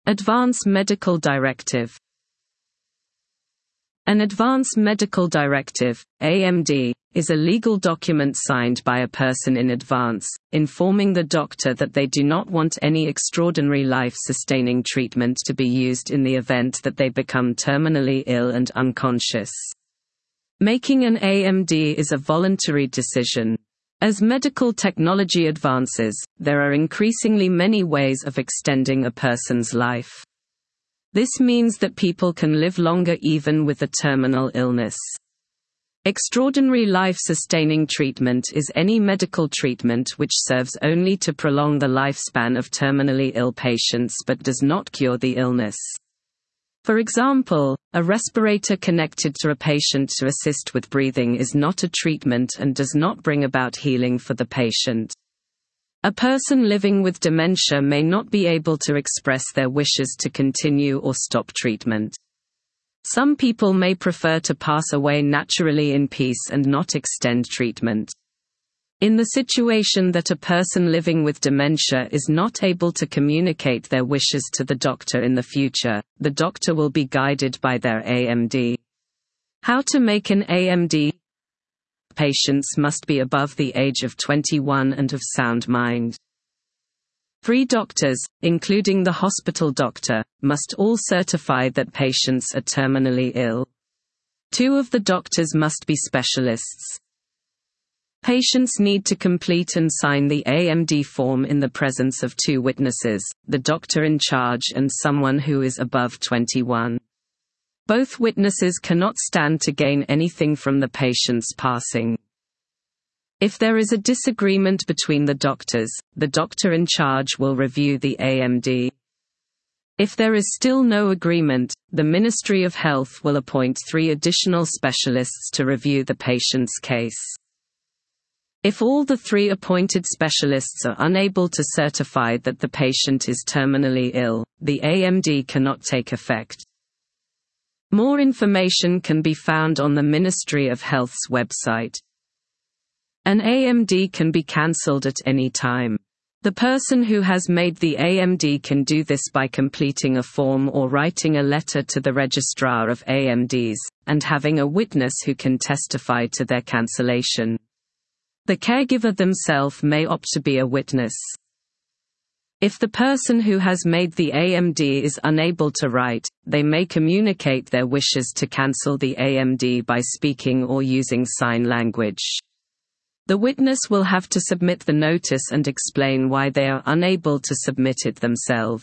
Advance Medical Directive. An Advance Medical Directive, AMD, is a legal document signed by a person in advance, informing the doctor that they do not want any extraordinary life-sustaining treatment to be used in the event that they become terminally ill and unconscious. Making an AMD is a voluntary decision. As medical technology advances, there are increasingly many ways of extending a person's life. This means that people can live longer even with a terminal illness. Extraordinary life-sustaining treatment is any medical treatment which serves only to prolong the lifespan of terminally ill patients but does not cure the illness. For example, a respirator connected to a patient to assist with breathing is not a treatment and does not bring about healing for the patient. A person living with dementia may not be able to express their wishes to continue or stop treatment. Some people may prefer to pass away naturally in peace and not extend treatment. In the situation that a person living with dementia is not able to communicate their wishes to the doctor in the future, the doctor will be guided by their AMD. How to make an AMD? Patients must be above the age of 21 and of sound mind. 3 doctors, including the hospital doctor, must all certify that patients are terminally ill. 2 of the doctors must be specialists. Patients need to complete and sign the AMD form in the presence of 2 witnesses, the doctor in charge and someone who is above 21. Both witnesses cannot stand to gain anything from the patient's passing. If there is a disagreement between the doctor in charge will review the AMD. If there is still no agreement, the Ministry of Health will appoint 3 additional specialists to review the patient's case. If all the 3 appointed specialists are unable to certify that the patient is terminally ill, the AMD cannot take effect. More information can be found on the Ministry of Health's website. An AMD can be cancelled at any time. The person who has made the AMD can do this by completing a form or writing a letter to the registrar of AMDs, and having a witness who can testify to their cancellation. The caregiver themselves may opt to be a witness. If the person who has made the AMD is unable to write, they may communicate their wishes to cancel the AMD by speaking or using sign language. The witness will have to submit the notice and explain why they are unable to submit it themselves.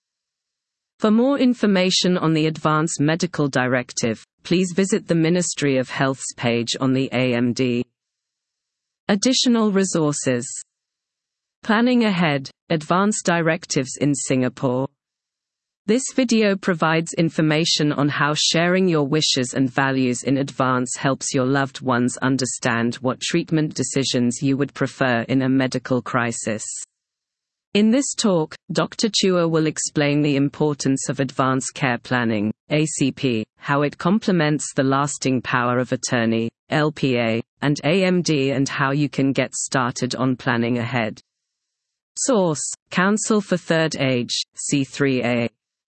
For more information on the Advance Medical Directive, please visit the Ministry of Health's page on the AMD. Additional resources. Planning Ahead, Advance Directives in Singapore. This video provides information on how sharing your wishes and values in advance helps your loved ones understand what treatment decisions you would prefer in a medical crisis. In this talk, Dr. Chua will explain the importance of advance care planning, ACP, how it complements the lasting power of attorney, LPA, and AMD and how you can get started on planning ahead. Source: Council for Third Age, C3A.